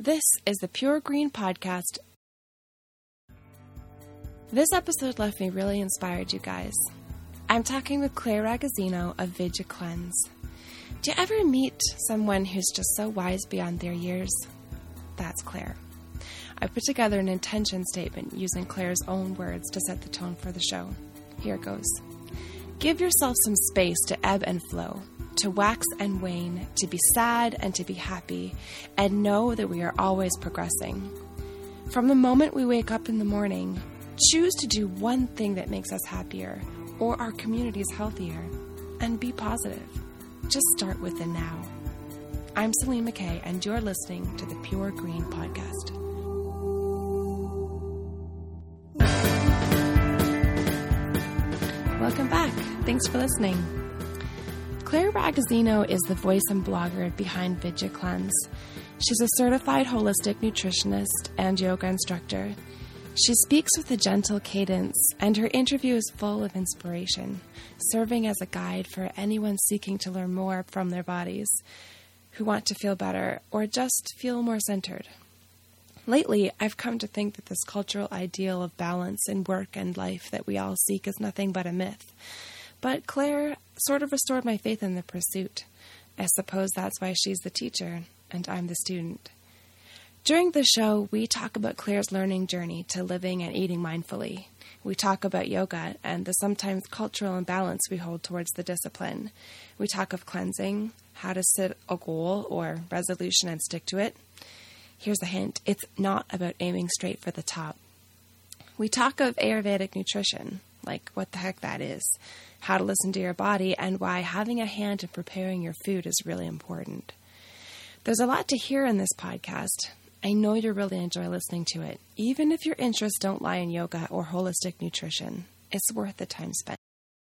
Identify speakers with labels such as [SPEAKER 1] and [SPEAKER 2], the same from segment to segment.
[SPEAKER 1] This is the Pure Green Podcast. This episode left me really inspired, you guys. I'm talking with Claire Ragazzino of VigiCleanse. Do you ever meet someone who's just so wise beyond their years? That's Claire. I put together an intention statement using Claire's own words to set the tone for the show. Here it goes. Give yourself some space to ebb and flow, to wax and wane, to be sad and to be happy, and know that we are always progressing. From the moment we wake up in the morning, choose to do one thing that makes us happier or our communities healthier, and be positive. Just start with the now. I'm Celine McKay, and you're listening to the Pure Green Podcast. Welcome back. Thanks for listening. Claire Ragazzino is the voice and blogger behind VigiCleanse. She's a certified holistic nutritionist and yoga instructor. She speaks with a gentle cadence, and her interview is full of inspiration, serving as a guide for anyone seeking to learn more from their bodies, who want to feel better or just feel more centered. Lately, I've come to think that this cultural ideal of balance in work and life that we all seek is nothing but a myth. But Claire sort of restored my faith in the pursuit. I suppose that's why she's the teacher and I'm the student. During the show, we talk about Claire's learning journey to living and eating mindfully. We talk about yoga and the sometimes cultural imbalance we hold towards the discipline. We talk of cleansing, how to set a goal or resolution and stick to it. Here's a hint. It's not about aiming straight for the top. We talk of Ayurvedic nutrition, like what the heck that is, how to listen to your body, and why having a hand in preparing your food is really important. There's a lot to hear in this podcast. I know you'll really enjoy listening to it, even if your interests don't lie in yoga or holistic nutrition. It's worth the time spent.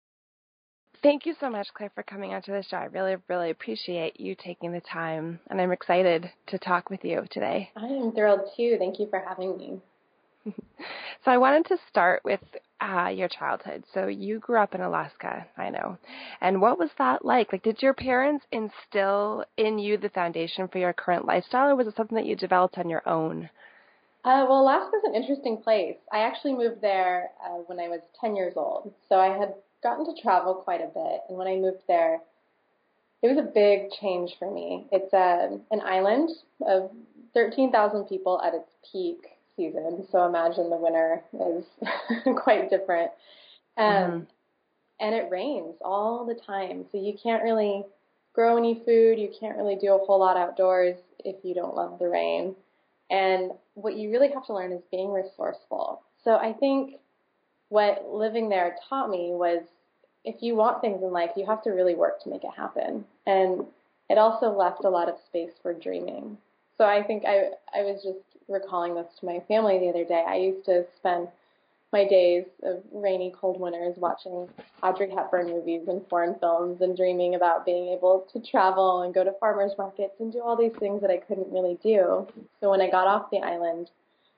[SPEAKER 1] Thank you so much, Claire, for coming onto the show. I really, really appreciate you taking the time, and I'm excited to talk with you today.
[SPEAKER 2] I am thrilled, too. Thank you for having me.
[SPEAKER 1] So I wanted to start with your childhood. So you grew up in Alaska, I know. And what was that like? Like, did your parents instill in you the foundation for your current lifestyle, or was it something that you developed on your own?
[SPEAKER 2] Well, Alaska's an interesting place. I actually moved there when I was 10 years old. So I had gotten to travel quite a bit. And when I moved there, it was a big change for me. It's an island of 13,000 people at its peak season. So imagine the winter is quite different. And it rains all the time. So you can't really grow any food. You can't really do a whole lot outdoors if you don't love the rain. And what you really have to learn is being resourceful. So I think what living there taught me was if you want things in life, you have to really work to make it happen. And it also left a lot of space for dreaming. So I think I was just recalling this to my family the other day. I used to spend my days of rainy, cold winters watching Audrey Hepburn movies and foreign films and dreaming about being able to travel and go to farmers markets and do all these things that I couldn't really do. So when I got off the island,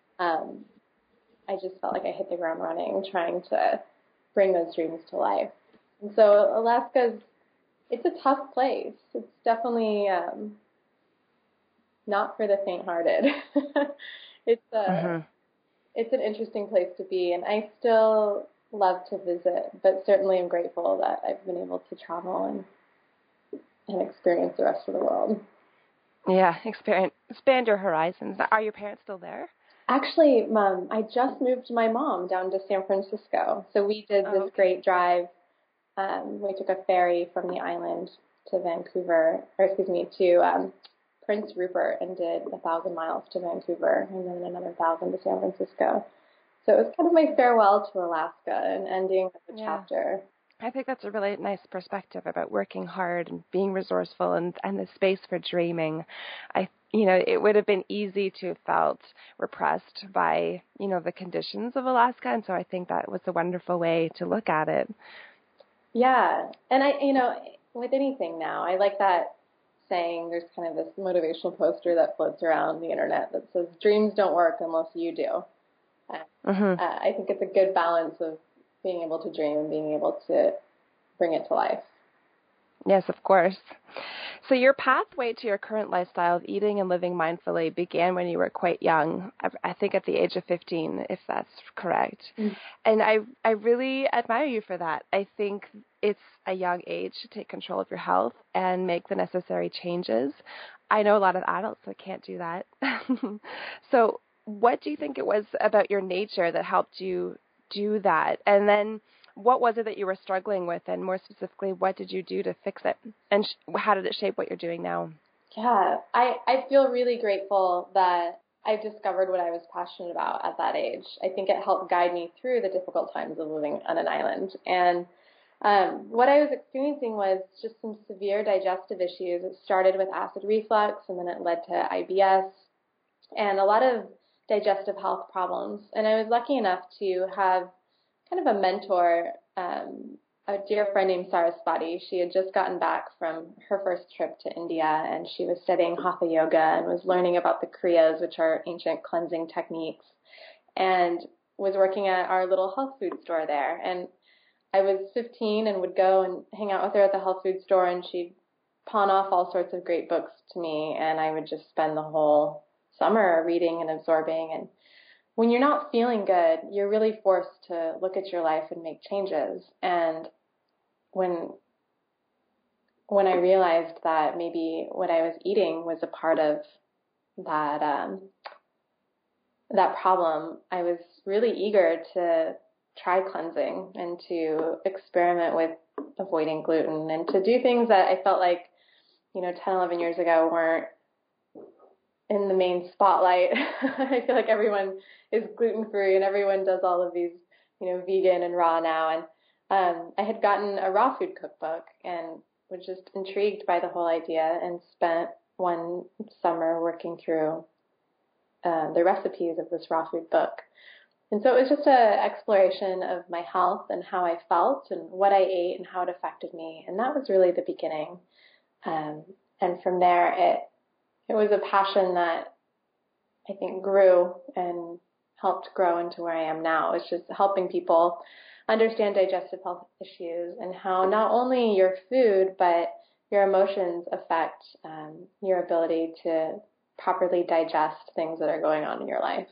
[SPEAKER 2] I just felt like I hit the ground running trying to bring those dreams to life. And so it's a tough place. It's definitely not for the faint-hearted. It's an interesting place to be, and I still love to visit, but certainly I'm grateful that I've been able to travel and experience the rest of the world.
[SPEAKER 1] Yeah, expand your horizons. Are your parents still there?
[SPEAKER 2] Actually, I just moved my mom down to San Francisco, so we did this great drive. We took a ferry from the island to Prince Rupert and did 1,000 miles to Vancouver and then another 1,000 to San Francisco. So it was kind of my farewell to Alaska and ending of a chapter.
[SPEAKER 1] I think that's a really nice perspective about working hard and being resourceful and the space for dreaming. It would have been easy to have felt repressed by, the conditions of Alaska. And so I think that was a wonderful way to look at it.
[SPEAKER 2] Yeah. And with anything now, I like that saying. There's kind of this motivational poster that floats around the internet that says dreams don't work unless you do. I think it's a good balance of being able to dream and being able to bring it to life.
[SPEAKER 1] Yes, of course. So your pathway to your current lifestyle of eating and living mindfully began when you were quite young, I think at the age of 15, if that's correct.
[SPEAKER 2] Mm.
[SPEAKER 1] And I really admire you for that. I think it's a young age to take control of your health and make the necessary changes. I know a lot of adults that can't do that. So what do you think it was about your nature that helped you do that? And then what was it that you were struggling with, and more specifically, what did you do to fix it? And how did it shape what you're doing now?
[SPEAKER 2] Yeah, I feel really grateful that I discovered what I was passionate about at that age. I think it helped guide me through the difficult times of living on an island. And what I was experiencing was just some severe digestive issues. It started with acid reflux, and then it led to IBS and a lot of digestive health problems. And I was lucky enough to have kind of a mentor, a dear friend named Saraswati. She had just gotten back from her first trip to India, and she was studying Hatha Yoga and was learning about the Kriyas, which are ancient cleansing techniques, and was working at our little health food store there. And I was 15 and would go and hang out with her at the health food store, and she'd pawn off all sorts of great books to me, and I would just spend the whole summer reading and absorbing. And when you're not feeling good, you're really forced to look at your life and make changes. And when I realized that maybe what I was eating was a part of that that problem, I was really eager to try cleansing and to experiment with avoiding gluten and to do things that I felt like, 10, 11 years ago weren't in the main spotlight. I feel like everyone is gluten-free and everyone does all of these, vegan and raw now. And I had gotten a raw food cookbook and was just intrigued by the whole idea and spent one summer working through the recipes of this raw food book. And so it was just an exploration of my health and how I felt and what I ate and how it affected me. And that was really the beginning. And from there, it was a passion that I think grew and helped grow into where I am now. It's just helping people understand digestive health issues and how not only your food, but your emotions affect your ability to properly digest things that are going on in your life.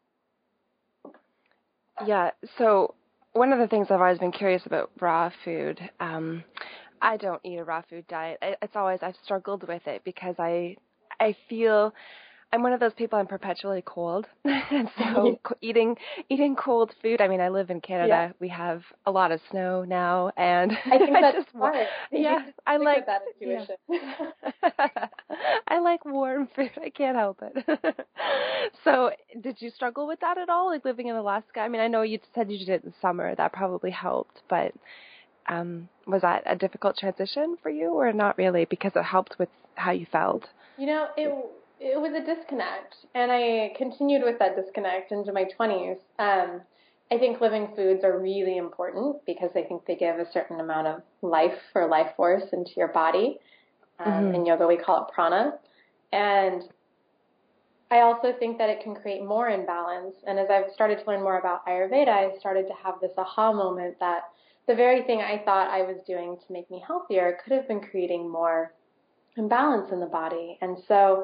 [SPEAKER 1] Yeah, so one of the things I've always been curious about raw food, I don't eat a raw food diet. I've struggled with it because I feel I'm one of those people, I'm perpetually cold. And so eating cold food, I mean, I live in Canada. Yeah. We have a lot of snow now. And
[SPEAKER 2] I think that's smart.
[SPEAKER 1] Yeah, I like
[SPEAKER 2] that intuition.
[SPEAKER 1] Yeah. I like warm food. I can't help it. So did you struggle with that at all, like living in Alaska? I mean, I know you said you did it in the summer. That probably helped. But was that a difficult transition for you or not really because it helped with how you felt?
[SPEAKER 2] It was a disconnect, and I continued with that disconnect into my 20s. I think living foods are really important because I think they give a certain amount of life or life force into your body. In yoga, we call it prana. And I also think that it can create more imbalance. And as I've started to learn more about Ayurveda, I started to have this aha moment that the very thing I thought I was doing to make me healthier could have been creating more imbalance in the body. And so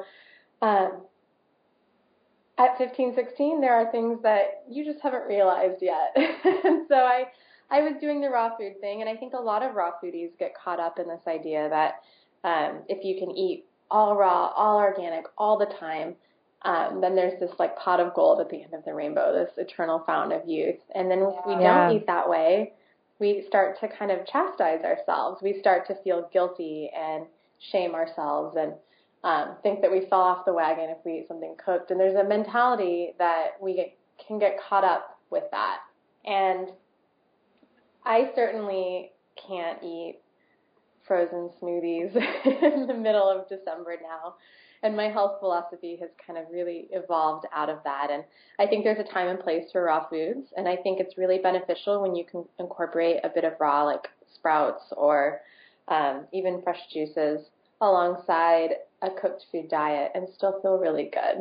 [SPEAKER 2] at 15, 16, there are things that you just haven't realized yet. And so I was doing the raw food thing, and I think a lot of raw foodies get caught up in this idea that if you can eat all raw, all organic, all the time, then there's this like pot of gold at the end of the rainbow, this eternal fountain of youth. And then if we don't eat that way, we start to kind of chastise ourselves. We start to feel guilty and shame ourselves and think that we fell off the wagon if we eat something cooked. And there's a mentality that can get caught up with that. And I certainly can't eat frozen smoothies in the middle of December now. And my health philosophy has kind of really evolved out of that. And I think there's a time and place for raw foods. And I think it's really beneficial when you can incorporate a bit of raw, like sprouts or even fresh juices alongside a cooked food diet and still feel really good.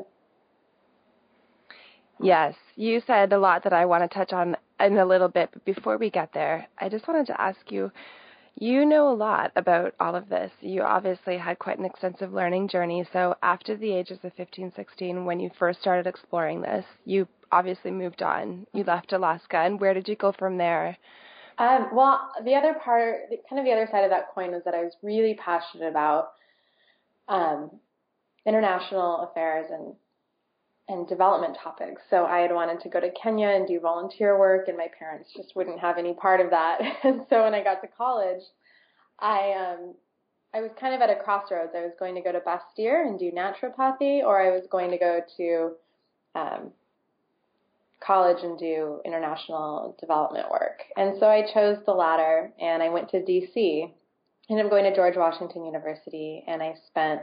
[SPEAKER 1] Yes, you said a lot that I want to touch on in a little bit, but before we get there, I just wanted to ask you, You know a lot about all of this. You obviously had quite an extensive learning journey. So after the ages of 15, 16, when you first started exploring this, you obviously moved on. You left Alaska. And where did you go from there?
[SPEAKER 2] Well, the other part, kind of the other side of that coin was that I was really passionate about um, international affairs and development topics. So I had wanted to go to Kenya and do volunteer work, and my parents just wouldn't have any part of that. And so when I got to college, I was kind of at a crossroads. I was going to go to Bastyr and do naturopathy, or I was going to go to college and do international development work. And so I chose the latter, and I went to D.C. Ended up going to George Washington University, and I spent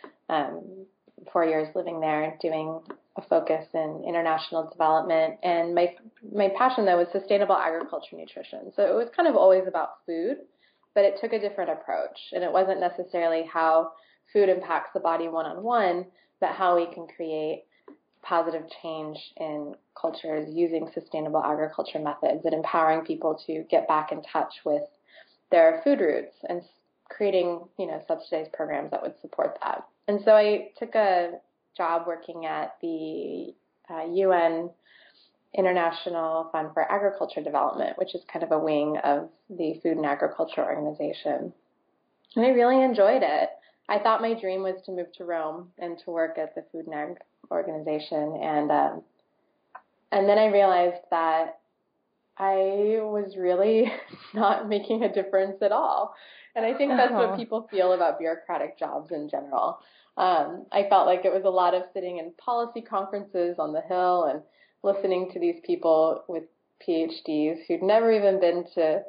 [SPEAKER 2] 4 years living there doing a focus in international development. And my passion, though, was sustainable agriculture nutrition. So it was kind of always about food, but it took a different approach. And it wasn't necessarily how food impacts the body one-on-one, but how we can create positive change in cultures using sustainable agriculture methods and empowering people to get back in touch with their food roots and creating, subsidized programs that would support that. And so I took a job working at the UN International Fund for Agriculture Development, which is kind of a wing of the Food and Agriculture Organization. And I really enjoyed it. I thought my dream was to move to Rome and to work at the Food and Ag organization. And then I realized that I was really not making a difference at all. And I think that's what people feel about bureaucratic jobs in general. I felt like it was a lot of sitting in policy conferences on the Hill and listening to these people with PhDs who'd never even been to,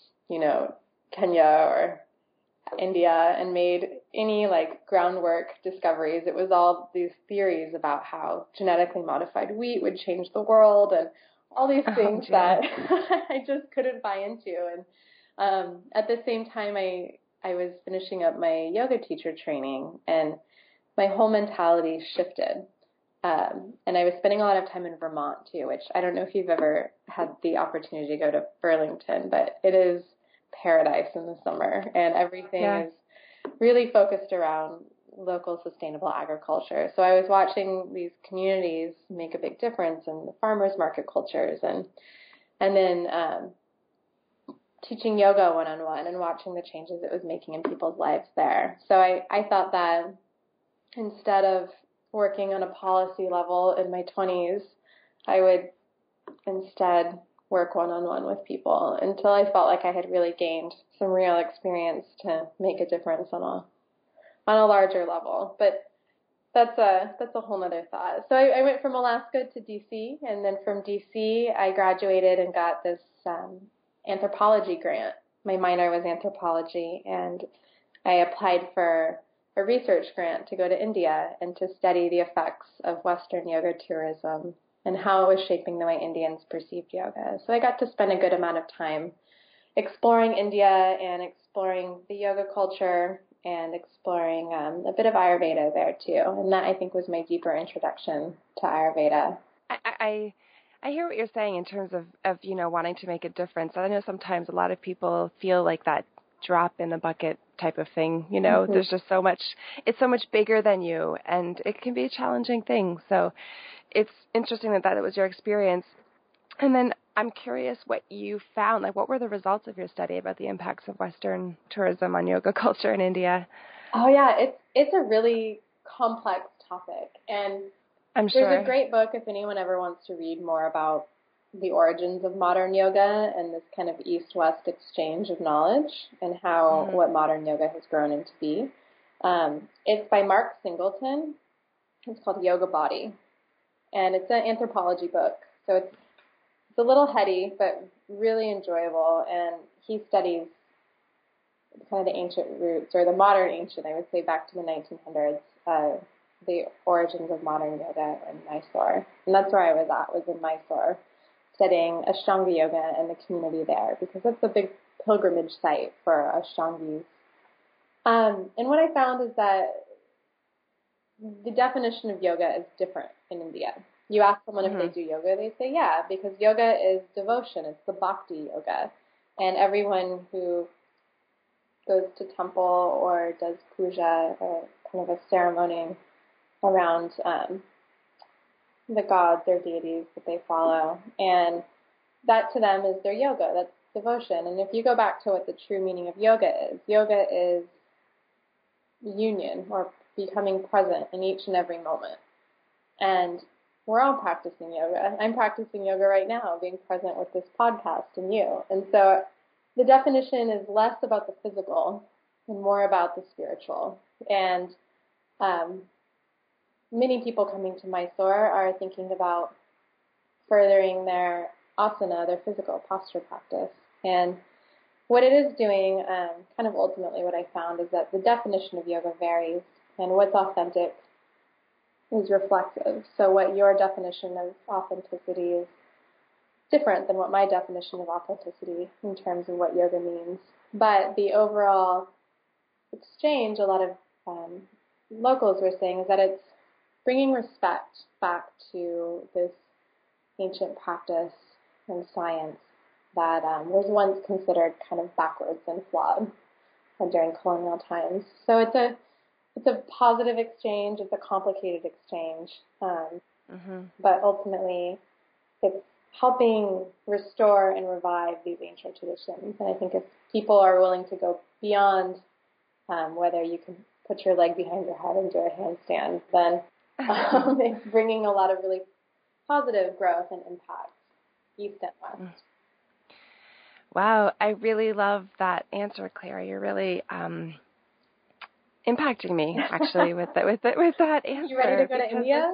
[SPEAKER 2] Kenya or India and made any groundwork discoveries. It was all these theories about how genetically modified wheat would change the world and all these things that I just couldn't buy into. And at the same time, I was finishing up my yoga teacher training, and my whole mentality shifted. And I was spending a lot of time in Vermont too, which I don't know if you've ever had the opportunity to go to Burlington, but it is paradise in the summer, and everything is really focused around local sustainable agriculture. So I was watching these communities make a big difference in the farmers market cultures, and then teaching yoga one-on-one and watching the changes it was making in people's lives there. So I thought that instead of working on a policy level in my 20s, I would instead work one-on-one with people until I felt like I had really gained some real experience to make a difference on a larger level. But that's a whole other thought. So I went from Alaska to DC, and then from DC I graduated and got this anthropology grant. My minor was anthropology, and I applied for a research grant to go to India and to study the effects of Western yoga tourism and how it was shaping the way Indians perceived yoga. So I got to spend a good amount of time exploring India and exploring the yoga culture and exploring a bit of Ayurveda there too. And that, I think, was my deeper introduction to Ayurveda.
[SPEAKER 1] I hear what you're saying in terms of wanting to make a difference. I know sometimes a lot of people feel like that drop in the bucket type of thing. There's just so much, it's so much bigger than you, and it can be a challenging thing. So it's interesting that it was your experience. And then I'm curious what you found. What were the results of your study about the impacts of Western tourism on yoga culture in India?
[SPEAKER 2] Oh yeah, it's a really complex topic, and
[SPEAKER 1] I'm sure
[SPEAKER 2] there's a great book if anyone ever wants to read more about the origins of modern yoga and this kind of East-West exchange of knowledge and how what modern yoga has grown into be. It's by Mark Singleton. It's called Yoga Body, and it's an anthropology book. So it's a little heady, but really enjoyable, and he studies kind of the ancient roots, or the modern ancient, I would say, back to the 1900s, the origins of modern yoga in Mysore. And that's where I was in Mysore, studying Ashtanga yoga and the community there, because that's a big pilgrimage site for Ashtangis. And what I found is that the definition of yoga is different in India. You ask someone if they do yoga, they say yeah, because yoga is devotion. It's the bhakti yoga. And everyone who goes to temple or does puja, or kind of a ceremony around the gods or deities that they follow. And that to them is their yoga. That's devotion. And if you go back to what the true meaning of yoga is union, or becoming present in each and every moment. And we're all practicing yoga. I'm practicing yoga right now, being present with this podcast and you. And so the definition is less about the physical and more about the spiritual. And many people coming to Mysore are thinking about furthering their asana, their physical posture practice. And what it is doing, kind of ultimately what I found, is that the definition of yoga varies, and what's authentic is reflexive. So what your definition of authenticity is different than what my definition of authenticity in terms of what yoga means. But the overall exchange, a lot of locals were saying, is that it's bringing respect back to this ancient practice and science that was once considered kind of backwards and flawed during colonial times. So it's a positive exchange. It's a complicated exchange, but ultimately it's helping restore and revive these ancient traditions. And I think if people are willing to go beyond whether you can put your leg behind your head and do a handstand, then it's bringing a lot of really positive growth and impact east and west.
[SPEAKER 1] Wow, I really love that answer, Claire. You're really impacting me, actually, with that answer.
[SPEAKER 2] You ready to go to India?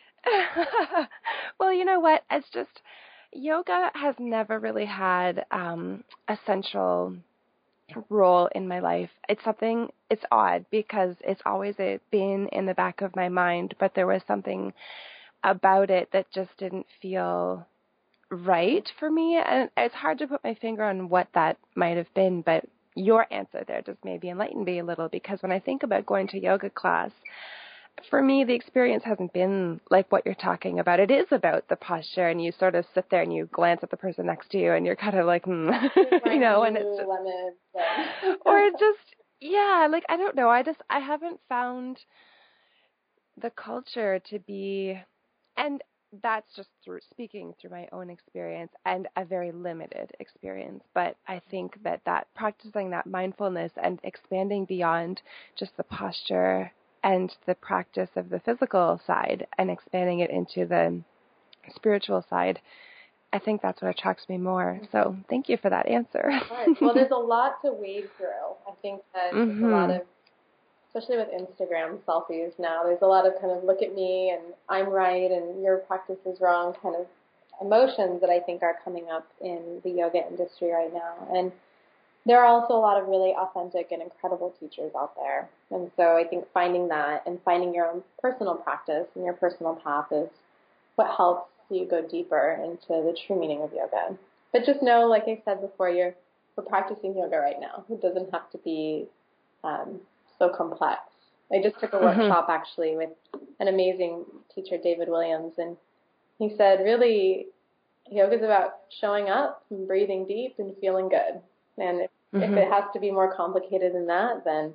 [SPEAKER 1] Well, you know what? It's just yoga has never really had a central role in my life. It's odd because it's always been in the back of my mind, but there was something about it that just didn't feel right for me, and it's hard to put my finger on what that might have been, but your answer there just maybe enlightened me a little, because when I think about going to yoga class, for me the experience hasn't been like what you're talking about. It is about the posture, and you sort of sit there and you glance at the person next to you and you're kind of like, you know, and it's just, or it just, yeah, like, I don't know, I haven't found the culture to be, and that's just speaking through my own experience and a very limited experience. But I think that practicing that mindfulness and expanding beyond just the posture and the practice of the physical side and expanding it into the spiritual side, I think that's what attracts me more. So thank you for that answer.
[SPEAKER 2] Right. Well, there's a lot to wade through. I think that there's a lot of, especially with Instagram selfies now, there's a lot of kind of look at me and I'm right and your practice is wrong kind of emotions that I think are coming up in the yoga industry right now. And there are also a lot of really authentic and incredible teachers out there. And so I think finding that and finding your own personal practice and your personal path is what helps you go deeper into the true meaning of yoga. But just know, like I said before, we're practicing yoga right now. It doesn't have to be so complex. I just took a workshop actually with an amazing teacher, David Williams, and he said really yoga is about showing up and breathing deep and feeling good. And if it has to be more complicated than that, then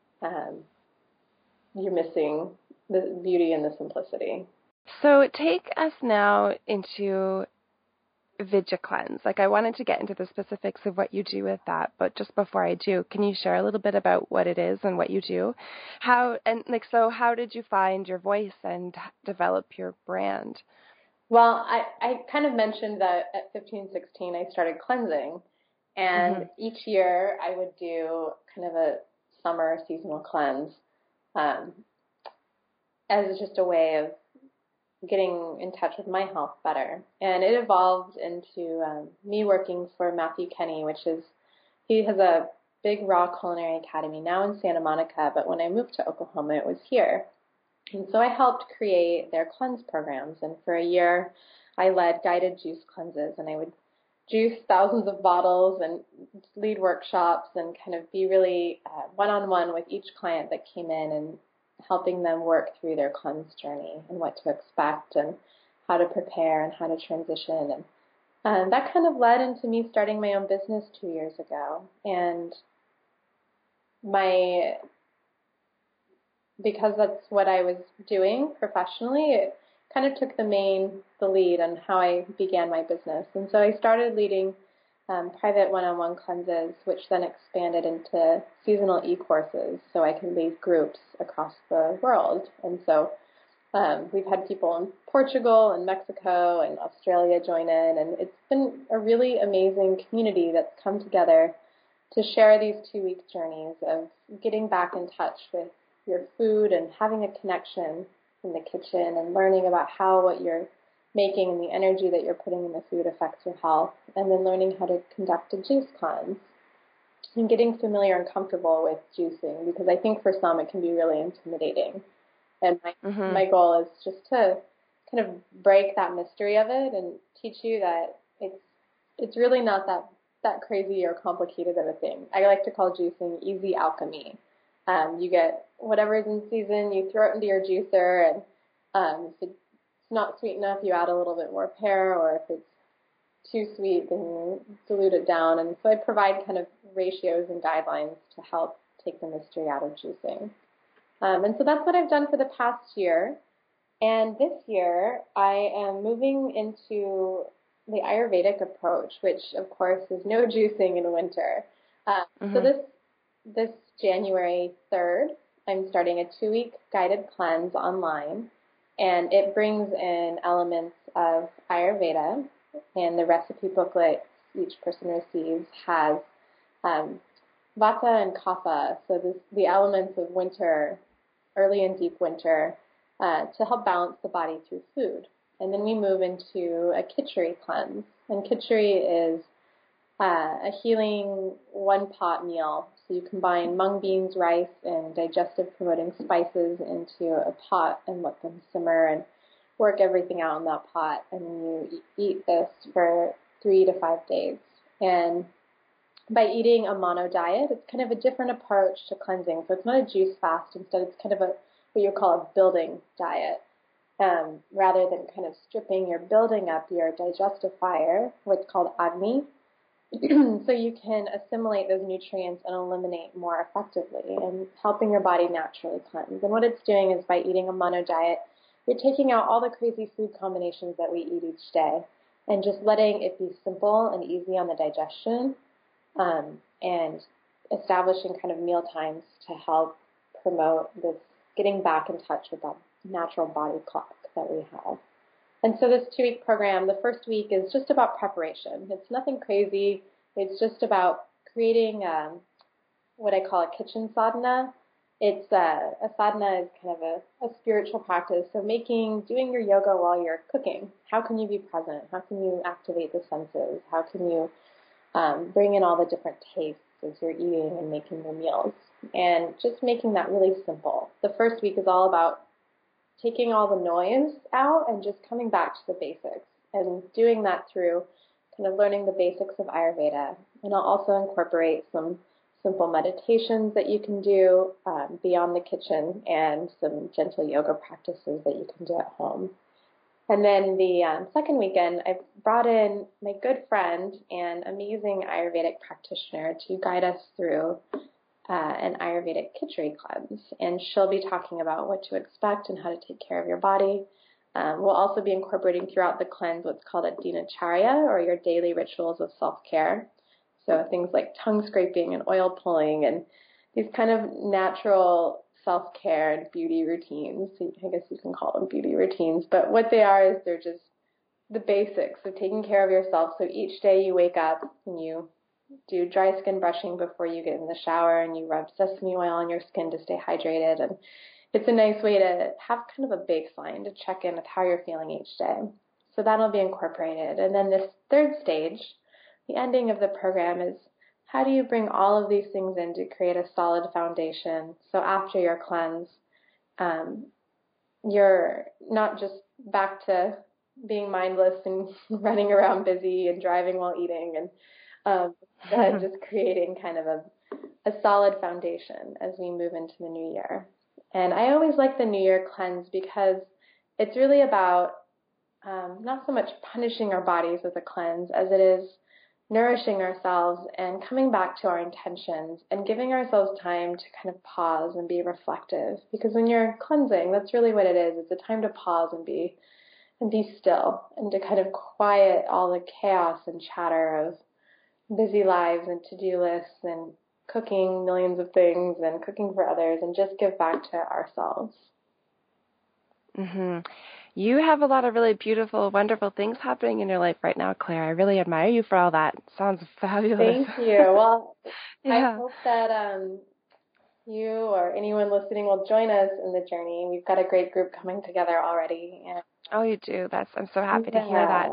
[SPEAKER 2] you're missing the beauty and the simplicity.
[SPEAKER 1] So take us now into Vidya Cleanse. Like, I wanted to get into the specifics of what you do with that, but just before I do, can you share a little bit about what it is and what you do? How did you find your voice and develop your brand?
[SPEAKER 2] Well, I kind of mentioned that at 15, 16, I started cleansing, and each year I would do kind of a summer seasonal cleanse as just a way of getting in touch with my health better. And it evolved into me working for Matthew Kenny, he has a big raw culinary academy now in Santa Monica, but when I moved to Oklahoma, it was here. And so I helped create their cleanse programs. And for a year, I led guided juice cleanses, and I would juice thousands of bottles and lead workshops and kind of be really one-on-one with each client that came in and helping them work through their cleanse journey and what to expect and how to prepare and how to transition. And that kind of led into me starting my own business 2 years ago. And because that's what I was doing professionally, it kind of took the lead on how I began my business. And so I started leading private one-on-one cleanses, which then expanded into seasonal e-courses, so I can lead groups across the world. And so we've had people in Portugal and Mexico and Australia join in, and it's been a really amazing community that's come together to share these 2-week journeys of getting back in touch with your food and having a connection in the kitchen and learning about how what you're making and the energy that you're putting in the food affects your health, and then learning how to conduct a juice cleanse and getting familiar and comfortable with juicing, because I think for some it can be really intimidating. And my goal is just to kind of break that mystery of it and teach you that it's really not that crazy or complicated of a thing. I like to call juicing easy alchemy. You get whatever's in season, you throw it into your juicer, and if it's not sweet enough, you add a little bit more pear, or if it's too sweet, then you dilute it down. And so I provide kind of ratios and guidelines to help take the mystery out of juicing. And so that's what I've done for the past year. And this year, I am moving into the Ayurvedic approach, which, of course, is no juicing in winter. So this January 3rd, I'm starting a 2-week guided cleanse online, and it brings in elements of Ayurveda, and the recipe booklet each person receives has Vata and Kapha, so the elements of winter, early and deep winter, to help balance the body through food. And then we move into a Khichdi cleanse. And Khichdi is a healing one-pot meal. So you combine mung beans, rice, and digestive-promoting spices into a pot and let them simmer and work everything out in that pot. And you eat this for 3 to 5 days. And by eating a mono diet, it's kind of a different approach to cleansing. So it's not a juice fast. Instead, it's kind of what you call a building diet. Rather than kind of stripping, you're building up your digestive fire, what's called Agni, so you can assimilate those nutrients and eliminate more effectively, and helping your body naturally cleanse. And what it's doing is, by eating a mono diet, you're taking out all the crazy food combinations that we eat each day and just letting it be simple and easy on the digestion, and establishing kind of meal times to help promote this getting back in touch with that natural body clock that we have. And so this 2-week program, the first week is just about preparation. It's nothing crazy. It's just about creating what I call a kitchen sadhana. It's a sadhana is kind of a spiritual practice. So doing your yoga while you're cooking. How can you be present? How can you activate the senses? How can you bring in all the different tastes as you're eating and making your meals? And just making that really simple. The first week is all about taking all the noise out and just coming back to the basics, and doing that through kind of learning the basics of Ayurveda. And I'll also incorporate some simple meditations that you can do beyond the kitchen, and some gentle yoga practices that you can do at home. And then the second weekend, I've brought in my good friend and amazing Ayurvedic practitioner to guide us through an Ayurvedic Khichdi cleanse, and she'll be talking about what to expect and how to take care of your body. We'll also be incorporating throughout the cleanse what's called a dinacharya, or your daily rituals of self-care. So things like tongue scraping and oil pulling and these kind of natural self-care and beauty routines. I guess you can call them beauty routines, but what they are is they're just the basics of taking care of yourself. So each day you wake up and you do dry skin brushing before you get in the shower, and you rub sesame oil on your skin to stay hydrated. And it's a nice way to have kind of a baseline to check in with how you're feeling each day. So that'll be incorporated. And then this third stage, the ending of the program, is how do you bring all of these things in to create a solid foundation? So after your cleanse, you're not just back to being mindless and running around busy and driving while eating, and just creating kind of a solid foundation as we move into the new year. And I always like the New Year cleanse because it's really about not so much punishing our bodies with a cleanse as it is nourishing ourselves and coming back to our intentions and giving ourselves time to kind of pause and be reflective. Because when you're cleansing, that's really what it is. It's a time to pause and be still and to kind of quiet all the chaos and chatter of busy lives and to-do lists and cooking millions of things and cooking for others and just give back to ourselves.
[SPEAKER 1] Mm-hmm. You have a lot of really beautiful, wonderful things happening in your life right now, Claire. I really admire you for all that. Sounds fabulous.
[SPEAKER 2] Thank you. Well,
[SPEAKER 1] yeah.
[SPEAKER 2] I hope that you or anyone listening will join us in the journey. We've got a great group coming together already. And
[SPEAKER 1] oh, you do. I'm so happy to hear that.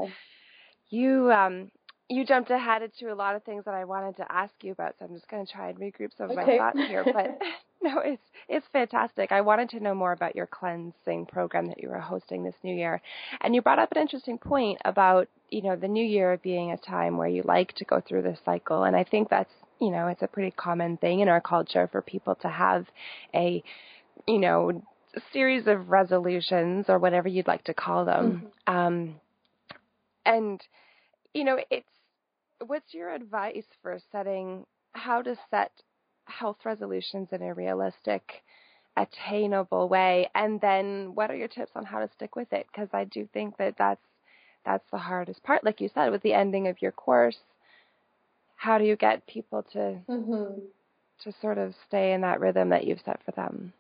[SPEAKER 1] You jumped ahead into a lot of things that I wanted to ask you about, so I'm just going to try and regroup some of my thoughts here. But no, it's fantastic. I wanted to know more about your cleansing program that you were hosting this new year. And you brought up an interesting point about, the new year being a time where you like to go through this cycle. And I think that's, it's a pretty common thing in our culture for people to have a, series of resolutions or whatever you'd like to call them. Mm-hmm. And it's, what's your advice for how to set health resolutions in a realistic, attainable way? And then what are your tips on how to stick with it? Because I do think that's the hardest part. Like you said, with the ending of your course, how do you get people to sort of stay in that rhythm that you've set for them?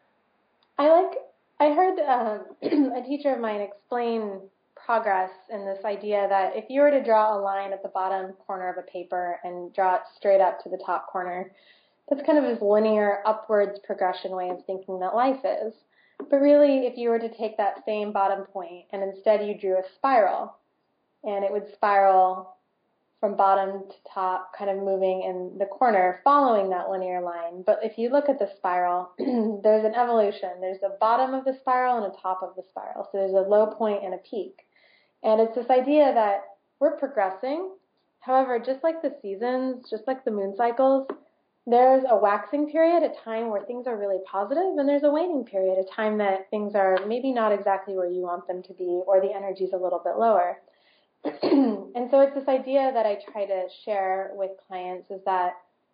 [SPEAKER 2] I heard a teacher of mine explain progress in this idea that if you were to draw a line at the bottom corner of a paper and draw it straight up to the top corner, that's kind of this linear upwards progression way of thinking that life is. But really, if you were to take that same bottom point and instead you drew a spiral, and it would spiral from bottom to top, kind of moving in the corner, following that linear line. But if you look at the spiral, there's an evolution. There's a bottom of the spiral and a top of the spiral. So there's a low point and a peak. And it's this idea that we're progressing. However, just like the seasons, just like the moon cycles, there's a waxing period, a time where things are really positive, and there's a waning period, a time that things are maybe not exactly where you want them to be, or the energy's a little bit lower. And so it's this idea that I try to share with clients is that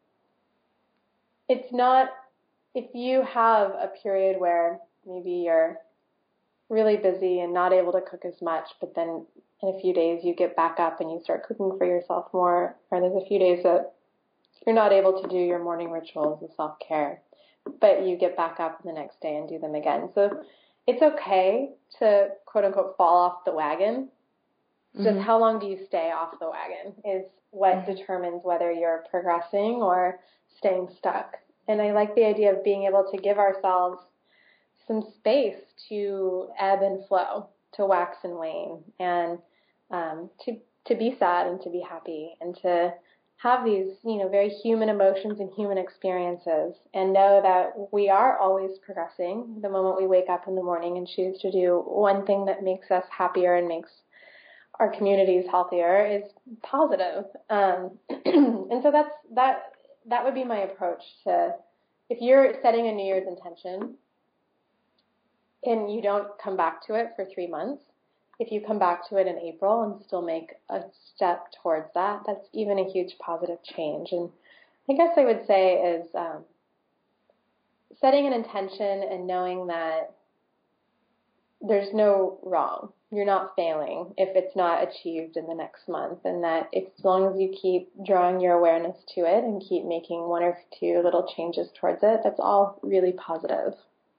[SPEAKER 2] it's not, if you have a period where maybe you're really busy and not able to cook as much, but then in a few days you get back up and you start cooking for yourself more, or there's a few days that you're not able to do your morning rituals and self-care, but you get back up the next day and do them again. So it's okay to, quote unquote, fall off the wagon. Just how long do you stay off the wagon is what determines whether you're progressing or staying stuck. And I like the idea of being able to give ourselves some space to ebb and flow, to wax and wane, and to be sad and to be happy, and to have these, very human emotions and human experiences, and know that we are always progressing. The moment we wake up in the morning and choose to do one thing that makes us happier and makes our communities healthier is positive. And so that would be my approach to, if you're setting a New Year's intention and you don't come back to it for 3 months, if you come back to it in April and still make a step towards that, that's even a huge positive change. And I guess I would say is setting an intention and knowing that there's no wrong. You're not failing if it's not achieved in the next month, and that as long as you keep drawing your awareness to it and keep making one or two little changes towards it, that's all really positive.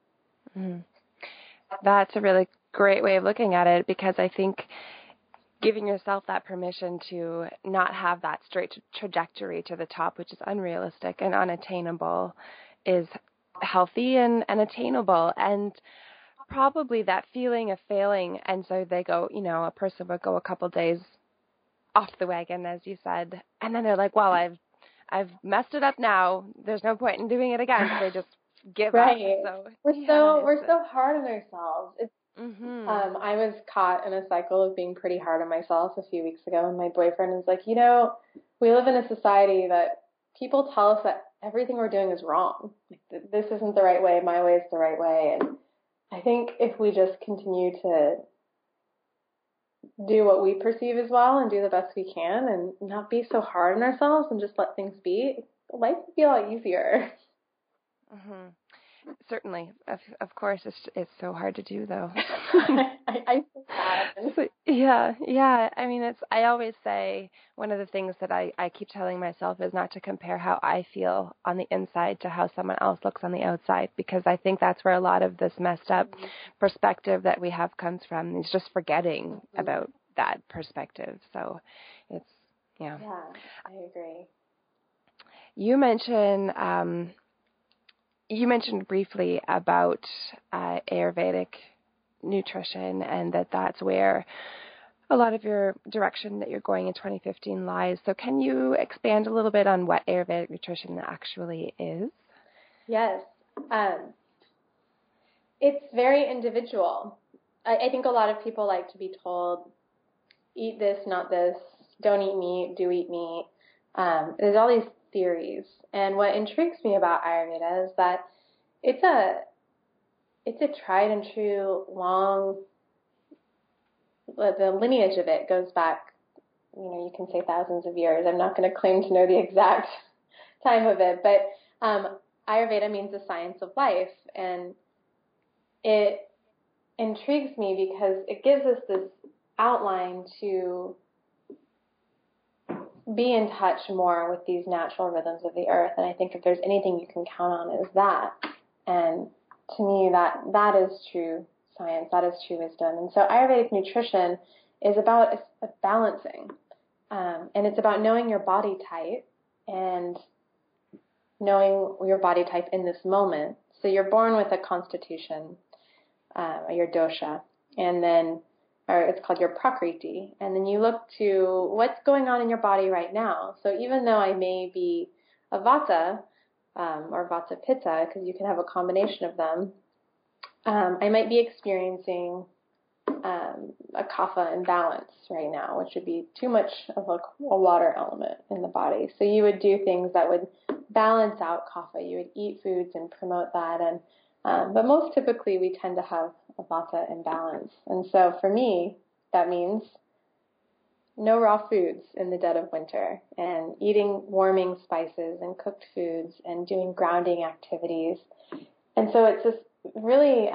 [SPEAKER 1] That's a really great way of looking at it, because I think giving yourself that permission to not have that straight trajectory to the top, which is unrealistic and unattainable, is healthy and attainable. And probably that feeling of failing, and so they go, a person would go a couple days off the wagon, as you said, and then they're like, well, I've messed it up now. There's no point in doing it again. So they just give
[SPEAKER 2] up.
[SPEAKER 1] So
[SPEAKER 2] we're so hard on ourselves. It's, I was caught in a cycle of being pretty hard on myself a few weeks ago, and my boyfriend was like, we live in a society that people tell us that everything we're doing is wrong. Like, this isn't the right way. My way is the right way. And I think if we just continue to do what we perceive as well and do the best we can and not be so hard on ourselves and just let things be, life would be a lot easier.
[SPEAKER 1] Mm-hmm. Certainly. Of course, it's so hard to do, though.
[SPEAKER 2] I feel that.
[SPEAKER 1] So, yeah. I mean, I always say one of the things that I keep telling myself is not to compare how I feel on the inside to how someone else looks on the outside, because I think that's where a lot of this messed up perspective that we have comes from. It's just forgetting about that perspective. So it's, yeah.
[SPEAKER 2] Yeah, I agree.
[SPEAKER 1] You mentioned briefly about Ayurvedic nutrition, and that's where a lot of your direction that you're going in 2015 lies. So can you expand a little bit on what Ayurvedic nutrition actually is?
[SPEAKER 2] Yes. It's very individual. I think a lot of people like to be told, eat this, not this, don't eat meat, do eat meat. There's all these theories. And what intrigues me about Ayurveda is that it's a tried and true long, the lineage of it goes back, you can say thousands of years. I'm not going to claim to know the exact time of it, but Ayurveda means the science of life, and it intrigues me because it gives us this outline to be in touch more with these natural rhythms of the earth. And I think if there's anything you can count on, it is that. And to me, that is true science, that is true wisdom. And so Ayurvedic nutrition is about a balancing. And it's about knowing your body type and knowing your body type in this moment. So you're born with a constitution, your dosha, and then, or it's called your prakriti, and then you look to what's going on in your body right now. So even though I may be a vata or vata pitta, because you can have a combination of them, I might be experiencing a kapha imbalance right now, which would be too much of a water element in the body. So you would do things that would balance out kapha. You would eat foods and promote that, and but most typically we tend to have a vata imbalance. And so for me, that means no raw foods in the dead of winter, and eating warming spices and cooked foods and doing grounding activities. And so it's just really,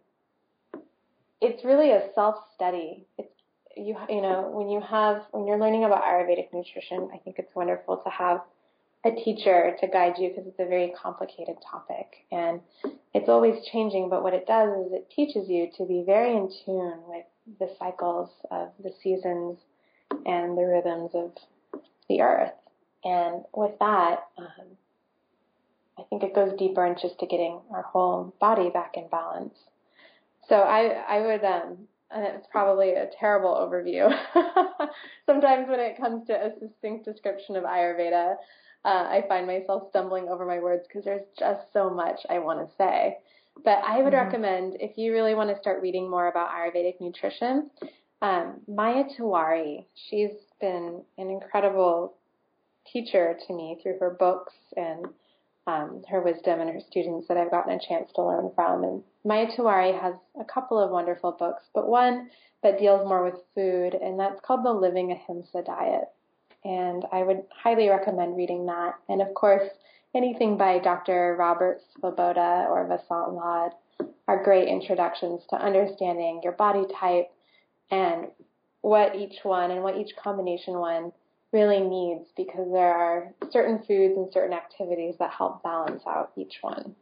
[SPEAKER 2] it's really a self-study. It's, when you're learning about Ayurvedic nutrition, I think it's wonderful to have a teacher to guide you, because it's a very complicated topic and it's always changing. But what it does is it teaches you to be very in tune with the cycles of the seasons and the rhythms of the earth. And with that, I think it goes deeper into just to getting our whole body back in balance. So I would, and it's probably a terrible overview. Sometimes when it comes to a succinct description of Ayurveda, I find myself stumbling over my words because there's just so much I want to say. But I would recommend, if you really want to start reading more about Ayurvedic nutrition, Maya Tiwari. She's been an incredible teacher to me through her books and her wisdom and her students that I've gotten a chance to learn from. And Maya Tiwari has a couple of wonderful books, but one that deals more with food, and that's called The Living Ahimsa Diet. And I would highly recommend reading that. And of course, anything by Dr. Robert Svoboda or Vasant Lad are great introductions to understanding your body type and what each one and what each combination one really needs, because there are certain foods and certain activities that help balance out each one.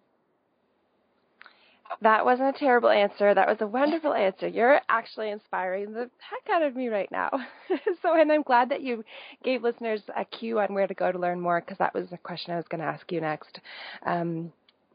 [SPEAKER 1] That wasn't a terrible answer. That was a wonderful answer. You're actually inspiring the heck out of me right now. And I'm glad that you gave listeners a cue on where to go to learn more, because that was a question I was going to ask you next. And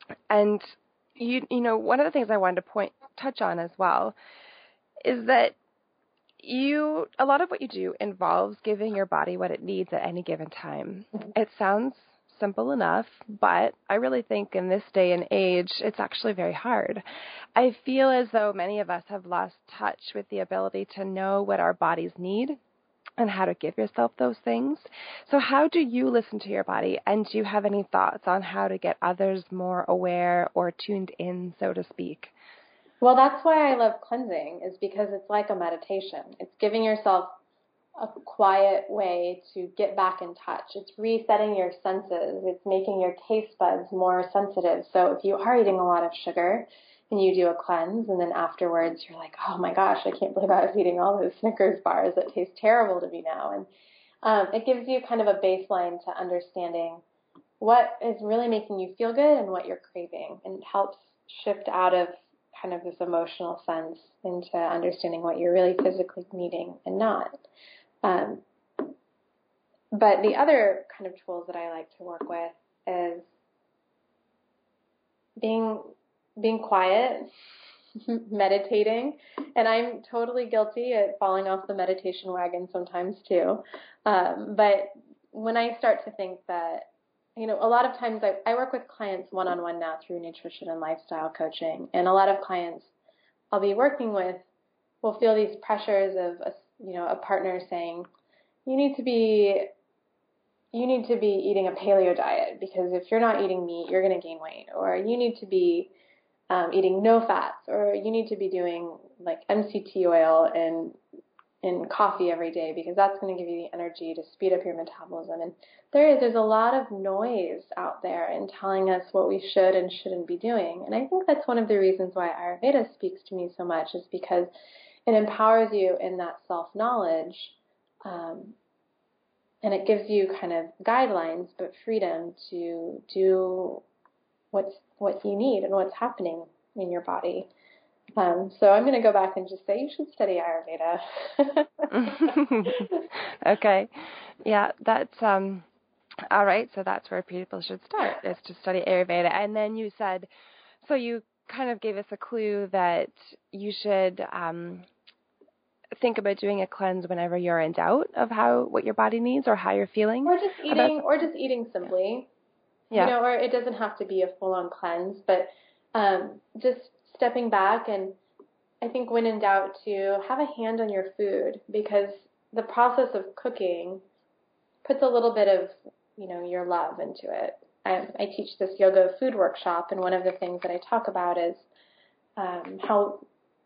[SPEAKER 1] one of the things I wanted to touch on as well is that a lot of what you do involves giving your body what it needs at any given time. It sounds simple enough, but I really think in this day and age, it's actually very hard. I feel as though many of us have lost touch with the ability to know what our bodies need and how to give yourself those things. So how do you listen to your body, and do you have any thoughts on how to get others more aware or tuned in, so to speak?
[SPEAKER 2] Well, that's why I love cleansing, is because it's like a meditation. It's giving yourself a quiet way to get back in touch. It's resetting your senses. It's making your taste buds more sensitive. So if you are eating a lot of sugar and you do a cleanse and then afterwards you're like, oh my gosh, I can't believe I was eating all those Snickers bars. That taste terrible to me now. And it gives you kind of a baseline to understanding what is really making you feel good and what you're craving, and it helps shift out of kind of this emotional sense into understanding what you're really physically needing and not. Um, but the other kind of tools that I like to work with is being quiet, meditating, and I'm totally guilty at falling off the meditation wagon sometimes too. But when I start to think that, you know, a lot of times I work with clients one-on-one now through nutrition and lifestyle coaching, and a lot of clients I'll be working with will feel these pressures of a partner saying, you need to be eating a paleo diet, because if you're not eating meat, you're going to gain weight, or you need to be eating no fats, or you need to be doing like MCT oil in coffee every day, because that's going to give you the energy to speed up your metabolism. And there's a lot of noise out there in telling us what we should and shouldn't be doing. And I think that's one of the reasons why Ayurveda speaks to me so much, is because it empowers you in that self-knowledge, and it gives you kind of guidelines, but freedom to do what you need and what's happening in your body. So I'm going to go back and just say you should study Ayurveda.
[SPEAKER 1] Okay. Yeah, that's all right. So that's where people should start, is to study Ayurveda. And then you said, so you kind of gave us a clue that you should think about doing a cleanse whenever you're in doubt of what your body needs or how you're feeling.
[SPEAKER 2] Or just eating simply.
[SPEAKER 1] Yeah.
[SPEAKER 2] You know, or it doesn't have to be a full-on cleanse, but just stepping back, and I think when in doubt, to have a hand on your food, because the process of cooking puts a little bit of, you know, your love into it. I teach this yoga food workshop, and one of the things that I talk about is how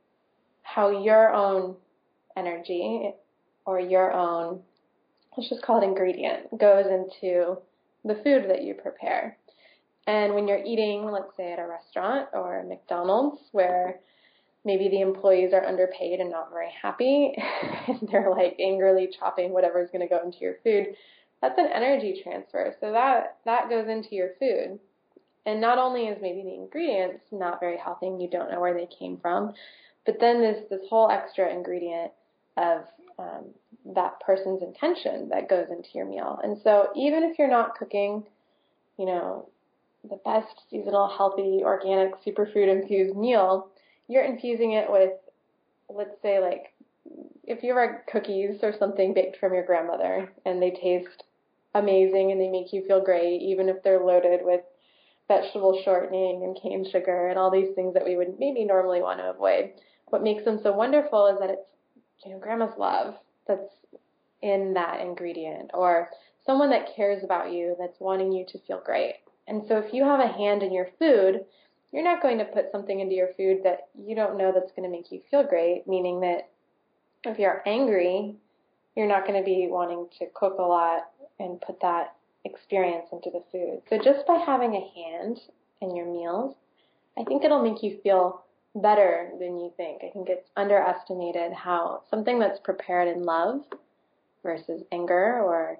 [SPEAKER 2] your own energy, or your own, let's just call it ingredient, goes into the food that you prepare. And when you're eating, let's say at a restaurant or McDonald's, where maybe the employees are underpaid and not very happy, and they're like angrily chopping whatever's going to go into your food, that's an energy transfer. So that goes into your food. And not only is maybe the ingredients not very healthy and you don't know where they came from, but then this whole extra ingredient of that person's intention that goes into your meal. And so even if you're not cooking, you know, the best seasonal, healthy, organic, superfood infused meal, you're infusing it with, let's say, like, if you have cookies or something baked from your grandmother and they taste amazing and they make you feel great, even if they're loaded with vegetable shortening and cane sugar and all these things that we would maybe normally want to avoid. What makes them so wonderful is that it's, you know, grandma's love that's in that ingredient, or someone that cares about you that's wanting you to feel great. And so if you have a hand in your food, you're not going to put something into your food that you don't know that's going to make you feel great, meaning that if you're angry, you're not going to be wanting to cook a lot and put that experience into the food. So just by having a hand in your meals, I think it'll make you feel better than you think. I think it's underestimated how something that's prepared in love versus anger or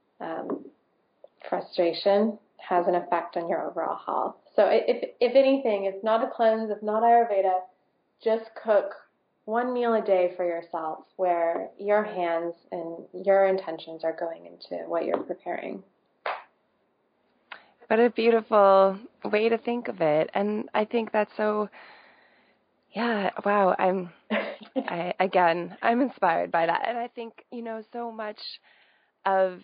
[SPEAKER 2] frustration has an effect on your overall health. So if anything, if not a cleanse, if not Ayurveda, just cook one meal a day for yourself where your hands and your intentions are going into what you're preparing.
[SPEAKER 1] What a beautiful way to think of it. And I think that's so, yeah, wow, I'm inspired by that. And I think, you know, so much of,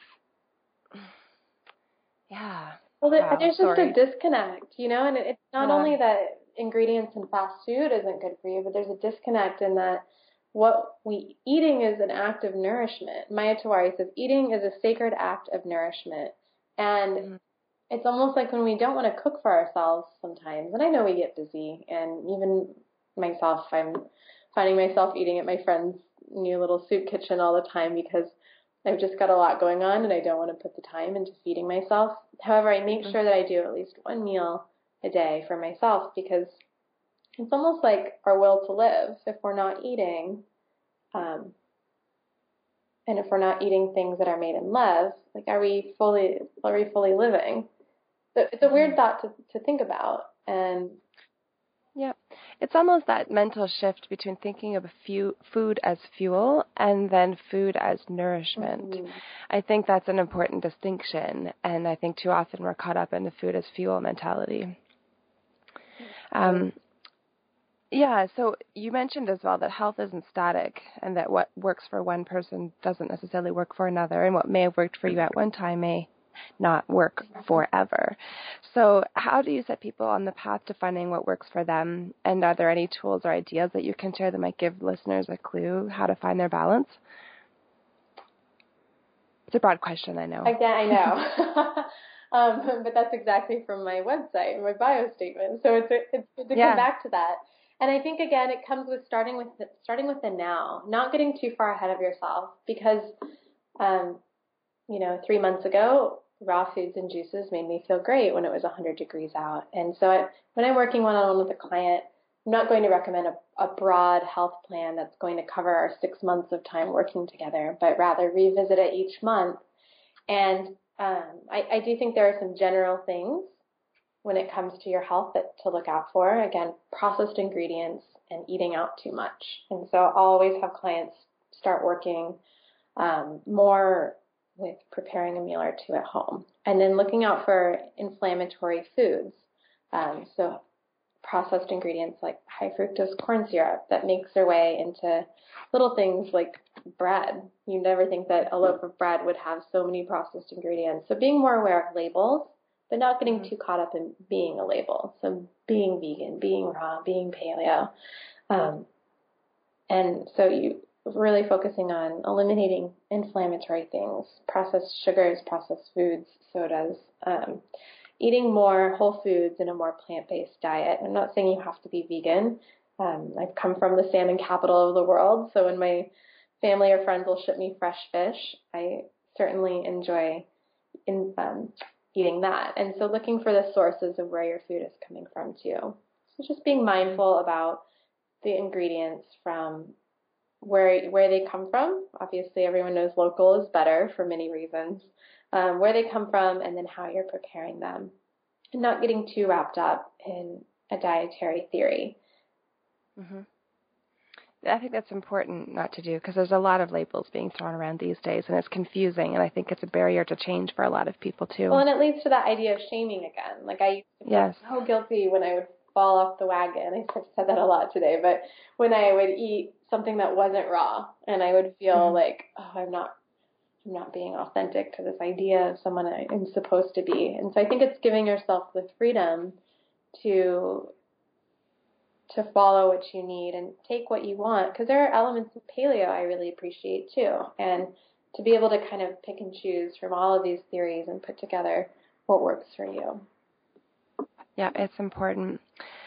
[SPEAKER 1] yeah.
[SPEAKER 2] Well, there's just a disconnect, you know, and it's not only that ingredients in fast food isn't good for you, but there's a disconnect in that eating is an act of nourishment. Maya Tawari says eating is a sacred act of nourishment. And it's almost like when we don't want to cook for ourselves sometimes, and I know we get busy, and even myself. I'm finding myself eating at my friend's new little soup kitchen all the time because I've just got a lot going on and I don't want to put the time into feeding myself. However, I make sure that I do at least one meal a day for myself because it's almost like our will to live. If we're not eating, and if we're not eating things that are made in love, like are we fully living? So it's a weird thought to think about. And
[SPEAKER 1] yeah, it's almost that mental shift between thinking of food as fuel and then food as nourishment. I think that's an important distinction, and I think too often we're caught up in the food as fuel mentality. Yeah, so you mentioned as well that health isn't static and that what works for one person doesn't necessarily work for another, and what may have worked for you at one time may not work forever. So how do you set people on the path to finding what works for them? And are there any tools or ideas that you can share that might give listeners a clue how to find their balance? It's a broad question, I know.
[SPEAKER 2] Again, I know. But that's exactly from my website, my bio statement. So it's good to come back to that. And I think, again, it comes with starting with the now, not getting too far ahead of yourself because, 3 months ago, raw foods and juices made me feel great when it was 100 degrees out. And so when I'm working one-on-one with a client, I'm not going to recommend a broad health plan that's going to cover our 6 months of time working together, but rather revisit it each month. And I do think there are some general things when it comes to your health that to look out for. Again, processed ingredients and eating out too much. And so I'll always have clients start working more with preparing a meal or two at home. And then looking out for inflammatory foods. So processed ingredients like high fructose corn syrup that makes their way into little things like bread. You never think that a loaf of bread would have so many processed ingredients. So being more aware of labels, but not getting too caught up in being a label. So being vegan, being raw, being paleo. And so you really focusing on eliminating inflammatory things, processed sugars, processed foods, sodas, eating more whole foods and a more plant-based diet. I'm not saying you have to be vegan. I've come from the salmon capital of the world, so when my family or friends will ship me fresh fish, I certainly enjoy eating that. And so looking for the sources of where your food is coming from too. So just being mindful about the ingredients from where they come from. Obviously, everyone knows local is better for many reasons. Where they come from and then how you're preparing them. And not getting too wrapped up in a dietary theory.
[SPEAKER 1] Mm-hmm. I think that's important not to do because there's a lot of labels being thrown around these days and it's confusing, and I think it's a barrier to change for a lot of people too.
[SPEAKER 2] Well, and it leads to that idea of shaming again. Like I used to feel so guilty when I would fall off the wagon. I said that a lot today, but when I would eat something that wasn't raw and I would feel like, oh, I'm not being authentic to this idea of someone I'm supposed to be. And so I think it's giving yourself the freedom to follow what you need and take what you want, because there are elements of paleo I really appreciate too, and to be able to kind of pick and choose from all of these theories and put together what works for you.
[SPEAKER 1] Yeah, it's important.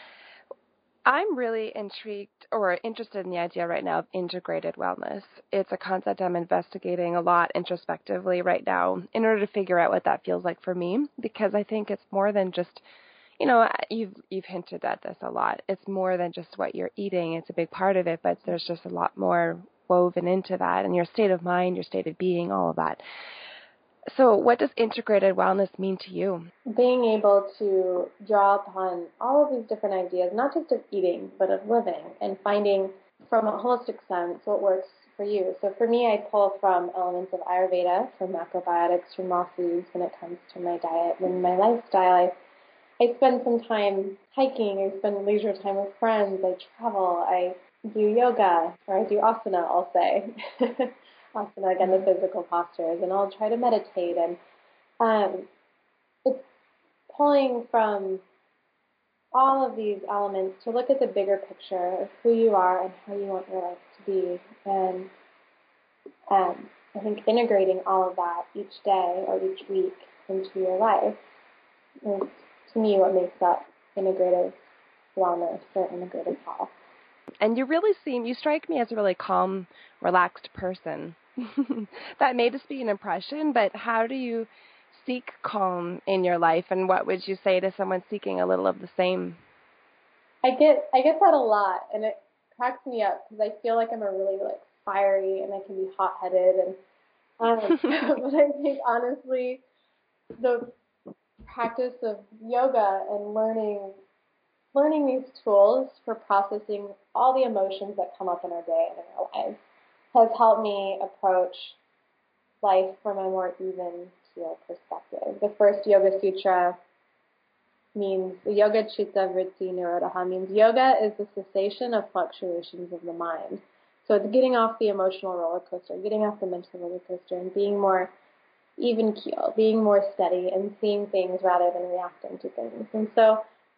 [SPEAKER 1] I'm really intrigued or interested in the idea right now of integrated wellness. It's a concept I'm investigating a lot introspectively right now in order to figure out what that feels like for me, because I think it's more than just, you've hinted at this a lot. It's more than just what you're eating. It's a big part of it, but there's just a lot more woven into that, and your state of mind, your state of being, all of that. So what does integrated wellness mean to you?
[SPEAKER 2] Being able to draw upon all of these different ideas, not just of eating, but of living, and finding from a holistic sense what works for you. So for me, I pull from elements of Ayurveda, from macrobiotics, from raw foods when it comes to my diet. And my lifestyle, I spend some time hiking, I spend leisure time with friends, I travel, I do yoga, or I do asana, I'll say. Asana, again, the physical postures, and I'll try to meditate. And it's pulling from all of these elements to look at the bigger picture of who you are and how you want your life to be. And I think integrating all of that each day or each week into your life is, to me, what makes up integrative wellness or integrative health.
[SPEAKER 1] And you strike me as a really calm, relaxed person. That may just be an impression, but how do you seek calm in your life, and what would you say to someone seeking a little of the same?
[SPEAKER 2] I get that a lot, and it cracks me up because I feel like I'm a really like fiery and I can be hot-headed, and but I think honestly the practice of yoga and learning these tools for processing all the emotions that come up in our day and in our lives has helped me approach life from a more even keel perspective. The first Yoga Sutra means Yoga Chitta Vritti Nirodha means yoga is the cessation of fluctuations of the mind. So it's getting off the emotional roller coaster, getting off the mental roller coaster, and being more even keel, being more steady, and seeing things rather than reacting to things. And so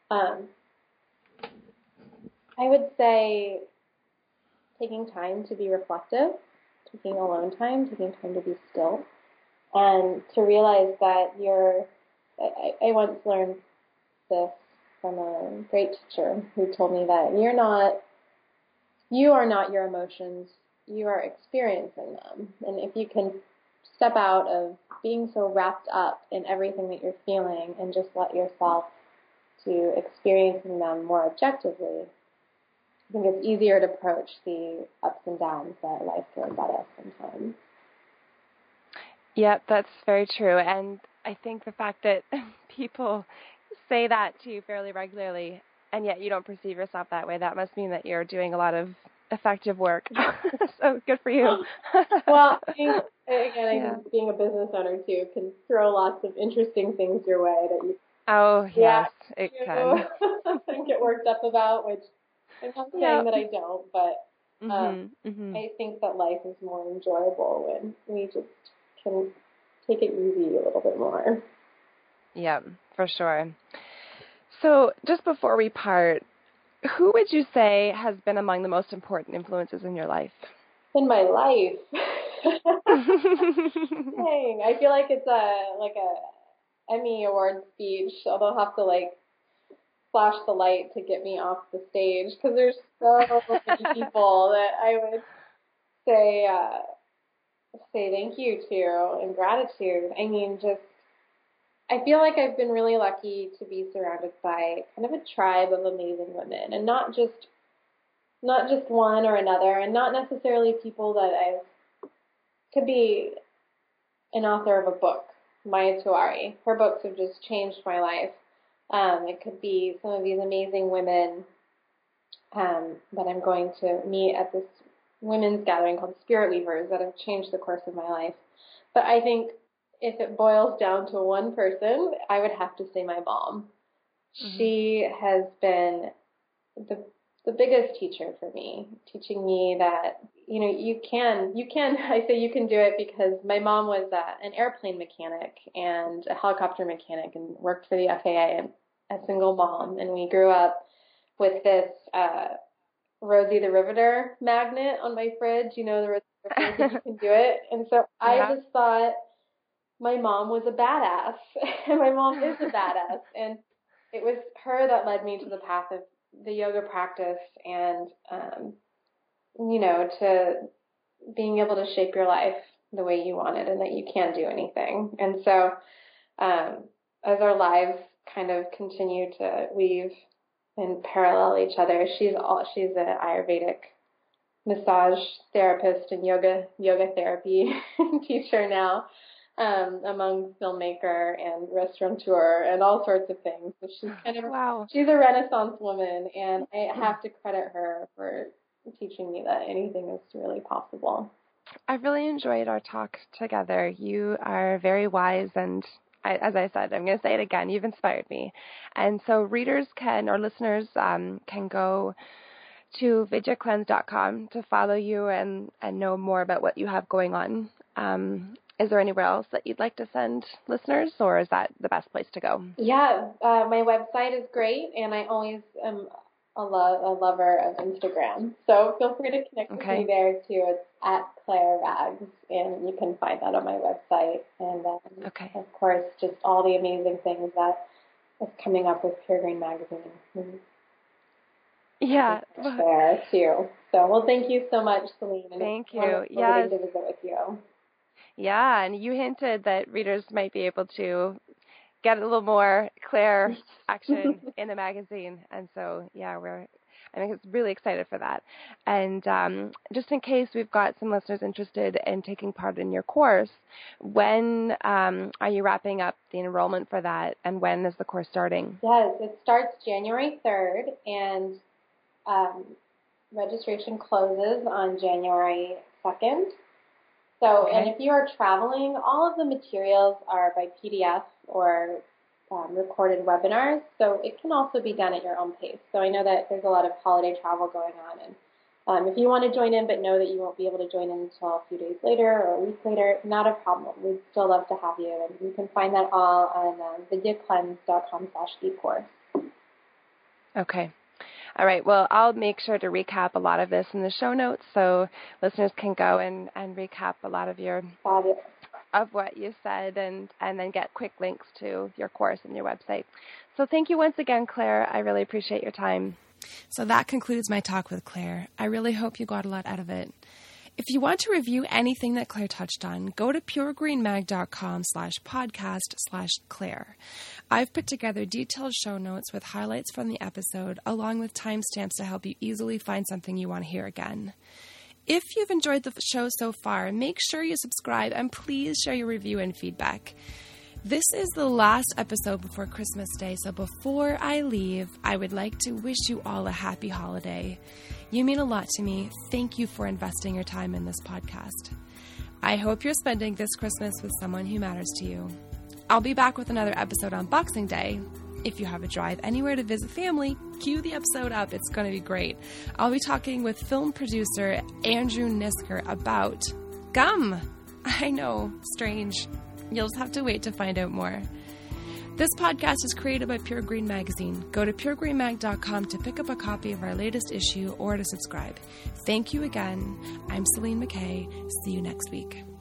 [SPEAKER 2] I would say taking time to be reflective, taking alone time, taking time to be still, and to realize that I once learned this from a great teacher who told me that you are not your emotions, you are experiencing them. And if you can step out of being so wrapped up in everything that you're feeling and just let yourself to experiencing them more objectively, I think it's easier to approach the ups and downs that life throws at us sometimes.
[SPEAKER 1] Yep, that's very true. And I think the fact that people say that to you fairly regularly, and yet you don't perceive yourself that way, that must mean that you're doing a lot of effective work. So good for you.
[SPEAKER 2] Well, I think being a business owner too can throw lots of interesting things your way that you
[SPEAKER 1] it can.
[SPEAKER 2] and get worked up about, which I'm not saying that I don't, but I think that life is more enjoyable when we just can take it easy a little bit more.
[SPEAKER 1] Yeah, for sure. So just before we part, who would you say has been among the most important influences in your life?
[SPEAKER 2] In my life? Dang, I feel like it's a Emmy award speech. I'll have to flash the light to get me off the stage because there's so many people that I would say thank you to and gratitude. I mean, I feel like I've been really lucky to be surrounded by kind of a tribe of amazing women, and not just one or another, and not necessarily people that could be an author of a book, Maya Tuari. Her books have just changed my life. It could be some of these amazing women that I'm going to meet at this women's gathering called Spirit Weavers that have changed the course of my life. But I think if it boils down to one person, I would have to say my mom. Mm-hmm. She has been the biggest teacher for me, teaching me that, you can do it, because my mom was an airplane mechanic and a helicopter mechanic and worked for the FAA and a single mom. And we grew up with this Rosie the Riveter magnet on my fridge, the Rosie the Riveter, you can do it. And so I just thought my mom was a badass, and my mom is a badass. And it was her that led me to the path of the yoga practice and, to being able to shape your life the way you want it, and that you can do anything. And so as our lives kind of continue to weave and parallel each other, she's an Ayurvedic massage therapist and yoga therapy teacher now, among filmmaker and restaurateur and all sorts of things. So she's she's a Renaissance woman, and I have to credit her for teaching me that anything is really possible.
[SPEAKER 1] I really enjoyed our talk together. You are very wise, and as I said, I'm going to say it again, you've inspired me. And so listeners can go to vidyacleanse.com to follow you and know more about what you have going on. Is there anywhere else that you'd like to send listeners, or is that the best place to go?
[SPEAKER 2] Yeah, my website is great, and I always am a lover of Instagram. So feel free to connect with me there too. It's at Claire Rags, and you can find that on my website. And of course, just all the amazing things that is coming up with Pure Green Magazine. Mm-hmm.
[SPEAKER 1] Yeah.
[SPEAKER 2] There too. So, well, thank you so much, Celine. And
[SPEAKER 1] Thank
[SPEAKER 2] it's
[SPEAKER 1] you.
[SPEAKER 2] wonderful
[SPEAKER 1] Yes.
[SPEAKER 2] getting to visit with you.
[SPEAKER 1] Yeah, and you hinted that readers might be able to get a little more Claire action in the magazine. And so, yeah, I think it's really excited for that. And just in case we've got some listeners interested in taking part in your course, when are you wrapping up the enrollment for that, and when is the course starting?
[SPEAKER 2] Yes, it starts January 3rd, and registration closes on January 2nd. So,
[SPEAKER 1] Okay.
[SPEAKER 2] And if you are traveling, all of the materials are by PDF or recorded webinars, so it can also be done at your own pace. So I know that there's a lot of holiday travel going on, and if you want to join in but know that you won't be able to join in until a few days later or a week later, not a problem. We'd still love to have you, and you can find that all on vidyacleanse.com/ecourse.
[SPEAKER 1] Okay. All right. Well, I'll make sure to recap a lot of this in the show notes so listeners can go and recap a lot of what you said and then get quick links to your course and your website. So thank you once again, Claire. I really appreciate your time. So that concludes my talk with Claire. I really hope you got a lot out of it. If you want to review anything that Claire touched on, go to puregreenmag.com/podcast/Claire. I've put together detailed show notes with highlights from the episode, along with timestamps to help you easily find something you want to hear again. If you've enjoyed the show so far, make sure you subscribe and please share your review and feedback. This is the last episode before Christmas Day, so before I leave, I would like to wish you all a happy holiday. You mean a lot to me. Thank you for investing your time in this podcast. I hope you're spending this Christmas with someone who matters to you. I'll be back with another episode on Boxing Day. If you have a drive anywhere to visit family, cue the episode up. It's going to be great. I'll be talking with film producer Andrew Nisker about gum. I know, strange. You'll just have to wait to find out more. This podcast is created by Pure Green Magazine. Go to puregreenmag.com to pick up a copy of our latest issue or to subscribe. Thank you again. I'm Celine McKay. See you next week.